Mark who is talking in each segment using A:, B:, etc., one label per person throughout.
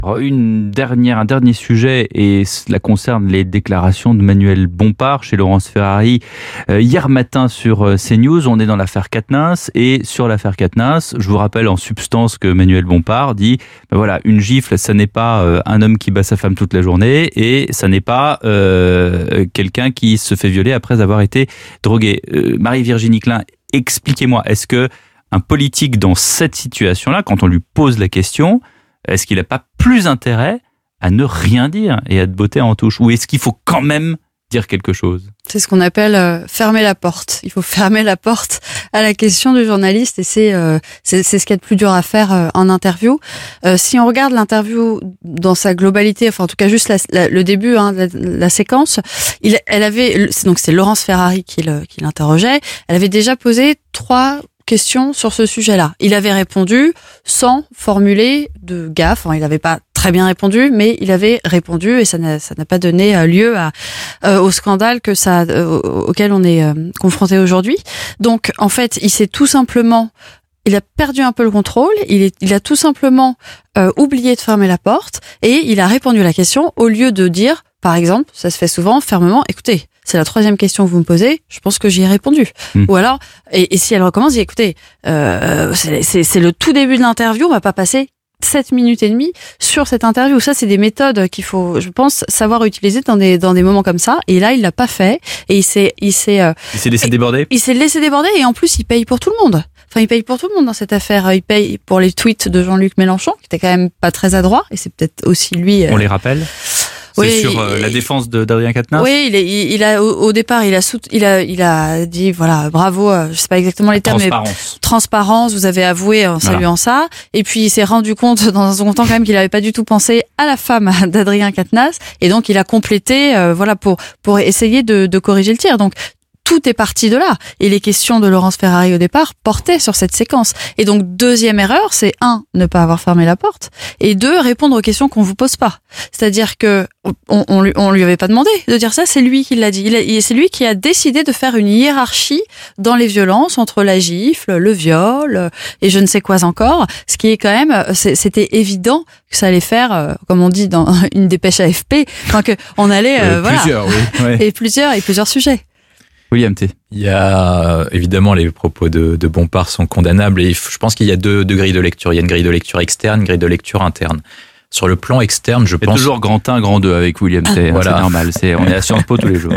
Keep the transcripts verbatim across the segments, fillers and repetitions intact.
A: Une dernière, un dernier sujet, et cela concerne les déclarations de Manuel Bompard chez Laurence Ferrari euh, hier matin sur euh, CNews. On est dans l'affaire Quatennens, et sur l'affaire Quatennens, je vous rappelle en substance que Manuel Bompard dit ben voilà, une gifle, ça n'est pas euh, un homme qui bat sa femme toute la journée, et ça n'est pas euh, quelqu'un qui se fait violer après avoir été drogué. Euh, Marie-Virginie Klein, expliquez-moi, est-ce que un politique dans cette situation-là, quand on lui pose la question, est-ce qu'il n'a pas plus intérêt à ne rien dire et à te botter en touche? Ou est-ce qu'il faut quand même dire quelque chose?
B: C'est ce qu'on appelle euh, fermer la porte. Il faut fermer la porte à la question du journaliste, et c'est euh, c'est, c'est ce qu'il y a de plus dur à faire euh, en interview. Euh, si on regarde l'interview dans sa globalité, enfin en tout cas juste la, la, le début, hein, la, la séquence, il, elle avait donc c'est Laurence Ferrari qui, le, qui l'interrogeait. Elle avait déjà posé trois question sur ce sujet-là. Il avait répondu sans formuler de gaffe. Enfin, il n'avait pas très bien répondu, mais il avait répondu, et ça n'a, ça n'a pas donné lieu à, euh, au scandale que ça, euh, auquel on est euh, confronté aujourd'hui. Donc, en fait, il s'est tout simplement, il a perdu un peu le contrôle. Il, est, il a tout simplement euh, oublié de fermer la porte, et il a répondu à la question au lieu de dire, par exemple, ça se fait souvent fermement, écoutez, c'est la troisième question que vous me posez, je pense que j'y ai répondu. Mmh. Ou alors, et, et si elle recommence, dit, écoutez, euh, c'est, c'est, c'est le tout début de l'interview, on va pas passer sept minutes et demie sur cette interview. Ça, c'est des méthodes qu'il faut, je pense, savoir utiliser dans des, dans des moments comme ça. Et là, il l'a pas fait, et il s'est, il s'est, euh,
A: il s'est laissé déborder.
B: Il s'est laissé déborder, et en plus, il paye pour tout le monde. Enfin, il paye pour tout le monde dans cette affaire. Il paye pour les tweets de Jean-Luc Mélenchon, qui était quand même pas très adroit, et c'est peut-être aussi lui.
A: On euh, les rappelle? C'est
B: oui,
A: sur euh, la défense de, d'Adrien Quatennens.
B: Oui, il, est, il, il a au, au départ, il a, sout, il a, il a dit voilà, bravo. Je sais pas exactement les termes,
A: transparence.
B: mais transparence. Vous avez avoué en saluant voilà. ça. Et puis il s'est rendu compte dans un second temps quand même qu'il avait pas du tout pensé à la femme d'Adrien Quatennens, et donc il a complété, euh, voilà, pour pour essayer de, de corriger le tir. Donc tout est parti de là. Et les questions de Laurence Ferrari au départ portaient sur cette séquence. Et donc, deuxième erreur, c'est un, ne pas avoir fermé la porte, et deux, répondre aux questions qu'on vous pose pas. C'est-à-dire que on, on, lui, on lui avait pas demandé de dire ça, c'est lui qui l'a dit. Il a, c'est lui qui a décidé de faire une hiérarchie dans les violences entre la gifle, le viol et je ne sais quoi encore. Ce qui est quand même, c'était évident que ça allait faire, comme on dit dans une dépêche A F P, enfin que on allait, euh, voilà,
C: plusieurs, oui, oui.
B: et plusieurs et plusieurs sujets.
A: William T.
C: Il y a, évidemment, les propos de, de Bompard sont condamnables, et je pense qu'il y a deux, deux grilles de lecture. Il y a une grille de lecture externe, une grille de lecture interne. Sur le plan externe, je
A: pense...
C: pense...
A: toujours grand un, grand deux avec William T.
C: Voilà.
A: C'est normal, c'est, on est à Sciences Po tous les jours.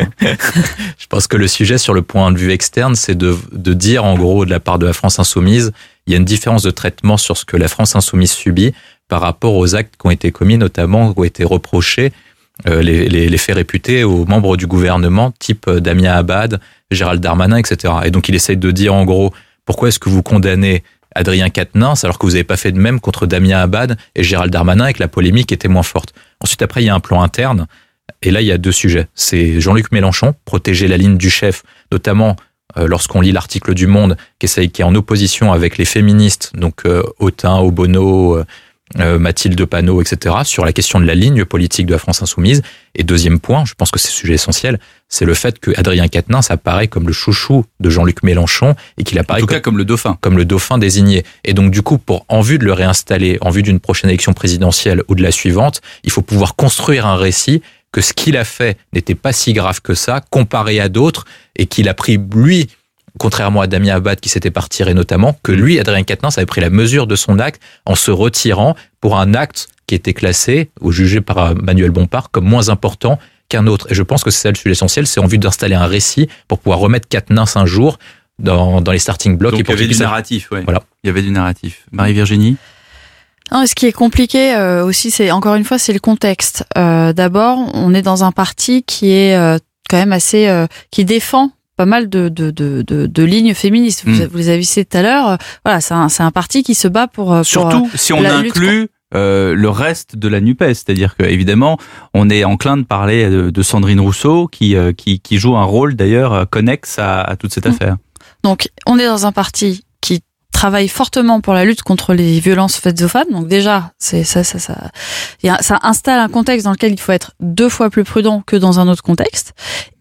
C: Je pense que le sujet, sur le point de vue externe, c'est de, de dire, en gros, de la part de la France Insoumise, il y a une différence de traitement sur ce que la France Insoumise subit par rapport aux actes qui ont été commis, notamment, qui ont été reprochés, euh, les, les, les faits réputés aux membres du gouvernement, type Damien Abad, Gérald Darmanin, et cetera. Et donc, il essaye de dire, en gros, pourquoi est-ce que vous condamnez Adrien Quatennens alors que vous n'avez pas fait de même contre Damien Abad et Gérald Darmanin, et que la polémique était moins forte. Ensuite, après, il y a un plan interne, et là, il y a deux sujets. C'est Jean-Luc Mélenchon, protéger la ligne du chef, notamment euh, lorsqu'on lit l'article du Monde, qui, essaye, qui est en opposition avec les féministes, donc euh, Autain, Obono, euh, Euh, Mathilde Panot, et cetera, sur la question de la ligne politique de la France Insoumise. Et deuxième point, je pense que c'est un sujet essentiel, c'est le fait que Adrien Quatennens apparaît comme le chouchou de Jean-Luc Mélenchon, et qu'il apparaît
A: en tout cas comme, comme le dauphin.
C: Comme le dauphin désigné. Et donc, du coup, pour, en vue de le réinstaller, en vue d'une prochaine élection présidentielle ou de la suivante, il faut pouvoir construire un récit que ce qu'il a fait n'était pas si grave que ça, comparé à d'autres, et qu'il a pris, lui, contrairement à Damien Abad qui s'était pas retiré notamment, que lui, Adrien Quatennens, avait pris la mesure de son acte en se retirant pour un acte qui était classé ou jugé par Manuel Bompard comme moins important qu'un autre. Et je pense que c'est ça le sujet essentiel, c'est en vue d'installer un récit pour pouvoir remettre Quatennens un jour dans, dans les starting blocks.
A: Donc
C: et
A: il y avait du narratif, ouais.
C: Voilà.
A: Il y avait du narratif. Marie-Virginie?
B: Non, ce qui est compliqué euh, aussi, c'est encore une fois, c'est le contexte. Euh, d'abord, on est dans un parti qui est euh, quand même assez, euh, qui défend pas mal de, de, de, de, de lignes féministes. Vous, mmh. vous les avez citées tout à l'heure. Voilà, c'est un, c'est un parti qui se bat pour... pour
A: surtout si on inclut euh, le reste de la NUPES. C'est-à-dire qu'évidemment, on est enclin de parler de, de Sandrine Rousseau, qui, euh, qui, qui joue un rôle d'ailleurs connexe à, à toute cette mmh. affaire.
B: Donc, on est dans un parti qui travaille fortement pour la lutte contre les violences faites aux femmes. Donc déjà, c'est ça, ça, ça, ça installe un contexte dans lequel il faut être deux fois plus prudent que dans un autre contexte.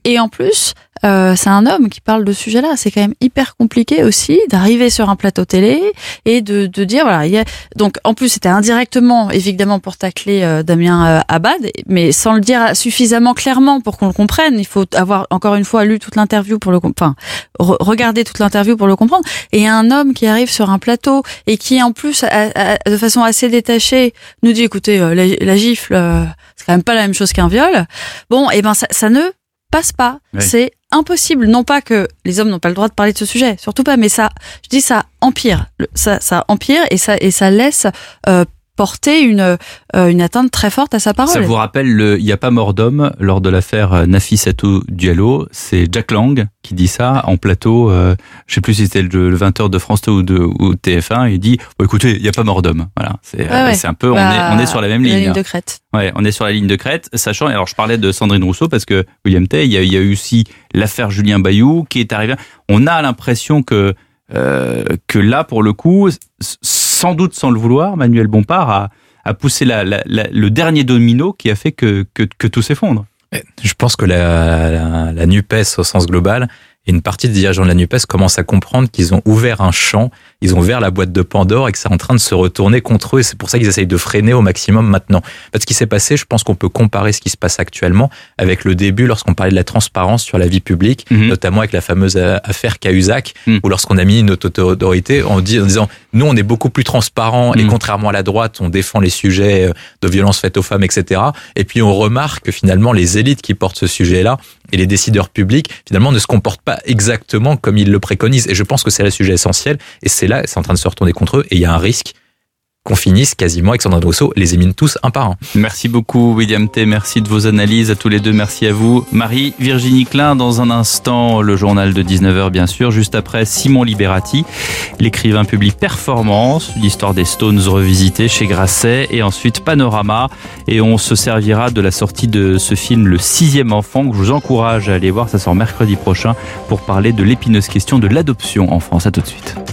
B: et en plus, euh, c'est un homme qui parle de ce sujet-là. C'est quand même hyper compliqué aussi d'arriver sur un plateau télé et de, de dire voilà. Il y a... Donc en plus, c'était indirectement, évidemment, pour tacler euh, Damien euh, Abad, mais sans le dire suffisamment clairement pour qu'on le comprenne. Il faut avoir encore une fois lu toute l'interview pour le, enfin, re- regarder toute l'interview pour le comprendre. Et un homme qui arrive sur un plateau et qui en plus, a, a, de façon assez détachée, nous dit écoutez, euh, la, la gifle, euh, c'est quand même pas la même chose qu'un viol. Bon, et ben ça, ça ne passe pas. Oui. C'est impossible. Non pas que les hommes n'ont pas le droit de parler de ce sujet, surtout pas. Mais ça, je dis ça empire. Ça, ça empire et ça et ça laisse euh, porter une euh, une atteinte très forte à sa parole.
A: Ça vous rappelle le il n'y a pas mort d'homme lors de l'affaire Nafissatou Diallo, c'est Jack Lang qui dit ça en plateau, euh, je sais plus si c'était le, le vingt heures de France deux ou de ou T F un, il dit oh, écoutez, il n'y a pas mort d'homme. Voilà, c'est
B: ouais, euh, ouais.
A: c'est un peu
B: bah,
A: on est on est sur la même
B: la
A: ligne.
B: ligne de crête.
A: Ouais, on est sur la ligne de crête, sachant alors je parlais de Sandrine Rousseau parce que William Tay, il y a, il y a eu aussi l'affaire Julien Bayou qui est arrivée. On a l'impression que euh, que là pour le coup, sans doute sans le vouloir, Manuel Bompard a a poussé la, la, la, le dernier domino qui a fait que, que, que tout s'effondre.
C: Je pense que la, la, la NUPES au sens global et une partie des dirigeants de la NUPES commencent à comprendre qu'ils ont ouvert un champ, ils ont ouvert la boîte de Pandore et que c'est en train de se retourner contre eux. Et c'est pour ça qu'ils essayent de freiner au maximum maintenant. Parce que ce qui s'est passé, je pense qu'on peut comparer ce qui se passe actuellement avec le début lorsqu'on parlait de la transparence sur la vie publique, mmh. notamment avec la fameuse affaire Cahuzac, mmh. où lorsqu'on a mis une autorité en disant nous on est beaucoup plus transparent mmh. et contrairement à la droite, on défend les sujets de violences faites aux femmes, et cetera. Et puis on remarque que finalement les élites qui portent ce sujet-là et les décideurs publics finalement ne se comportent pas exactement comme ils le préconisent. Et je pense que c'est le sujet essentiel. Et c'est là, c'est en train de se retourner contre eux. Et il y a un risque qu'on finisse quasiment avec Sandrine Rousseau, les élimine tous un par un.
A: Merci beaucoup William Tay, merci de vos analyses à tous les deux, merci à vous. Marie-Virginie Klein, dans un instant, le journal de dix-neuf heures bien sûr, juste après Simon Liberati, l'écrivain publie Performance, l'histoire des Stones revisitée chez Grasset, et ensuite Panorama, et on se servira de la sortie de ce film Le Sixième Enfant, que je vous encourage à aller voir, ça sort mercredi prochain, pour parler de l'épineuse question de l'adoption en France. À tout de suite.